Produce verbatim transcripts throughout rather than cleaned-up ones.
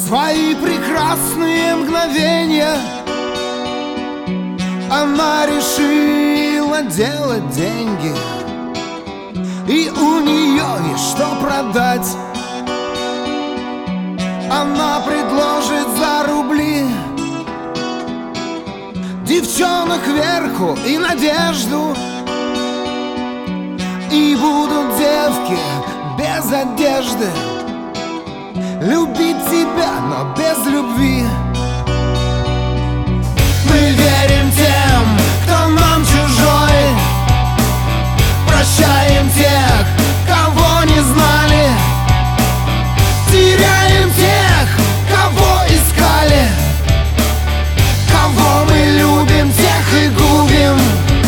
свои прекрасные мгновения она решила делать деньги, и у нее есть что продать. Она предложит за рубли девчонок кверху и надежду, и будут девки без одежды любить тебя, но без любви. Мы верим тем, кто нам чужой, прощаем тех, кого не знали, теряем тех, кого искали. Кого мы любим, тех и губим.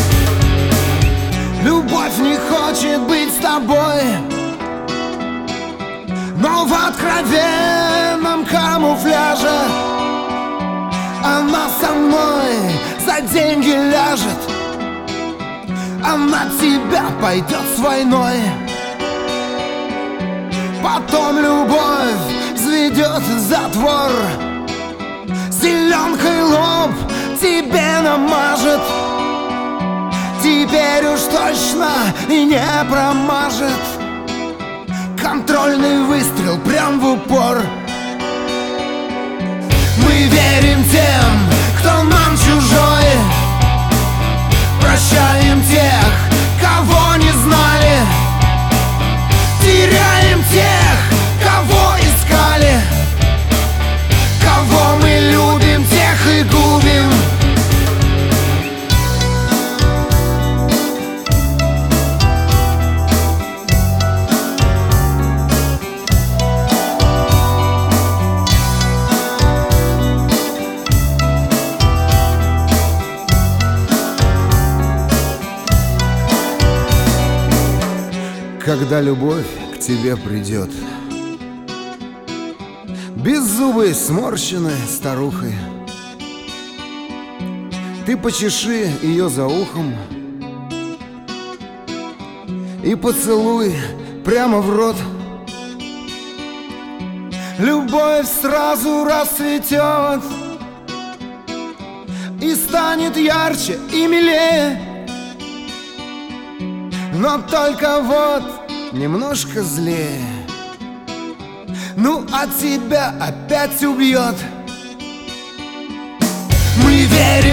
Любовь не хочет быть с тобой, но в откровенном камуфляже она со мной за деньги ляжет. Она тебя пойдет с войной, потом любовь взведет затвор, зеленкой лоб тебе намажет. Теперь уж точно и не промажет. Контрольный выстрел прям в упор. Мы верим тем, кто нам чужой, прощаем тех, кого не знали, теряем тех, кого искали. Кого мы любим, тех и губим. Когда любовь к тебе придет, беззубой, сморщенной старухой, ты почеши ее за ухом и поцелуй прямо в рот. Любовь сразу расцветет и станет ярче и милее. Но только вот немножко злее. Ну, а тебя опять убьет. Мы верим